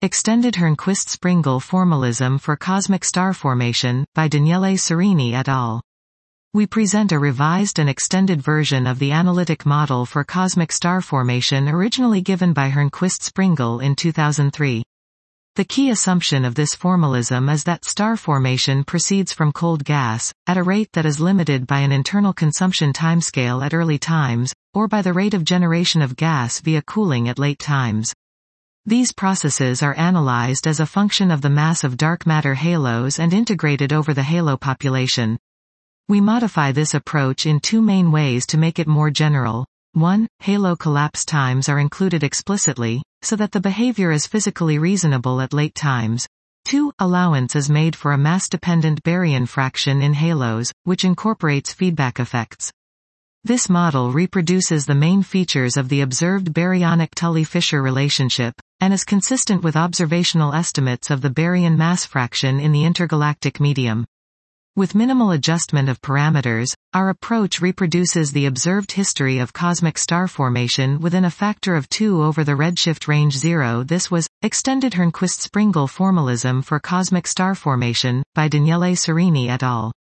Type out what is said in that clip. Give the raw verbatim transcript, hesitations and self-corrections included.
Extended Hernquist-Sprengel Formalism for Cosmic Star Formation, by Daniele Serini et al. We present a revised and extended version of the analytic model for cosmic star formation originally given by Hernquist-Sprengel in two thousand three. The key assumption of this formalism is that star formation proceeds from cold gas, at a rate that is limited by an internal consumption timescale at early times, or by the rate of generation of gas via cooling at late times. These processes are analyzed as a function of the mass of dark matter halos and integrated over the halo population. We modify this approach in two main ways to make it more general. one. Halo collapse times are included explicitly, so that the behavior is physically reasonable at late times. two. Allowance is made for a mass-dependent baryon fraction in halos, which incorporates feedback effects. This model reproduces the main features of the observed baryonic Tully-Fisher relationship, and is consistent with observational estimates of the baryon mass fraction in the intergalactic medium. With minimal adjustment of parameters, our approach reproduces the observed history of cosmic star formation within a factor of two over the redshift range zero. This was Extended Hernquist-Sprengel Formalism for Cosmic Star Formation, by Daniele Serini et al.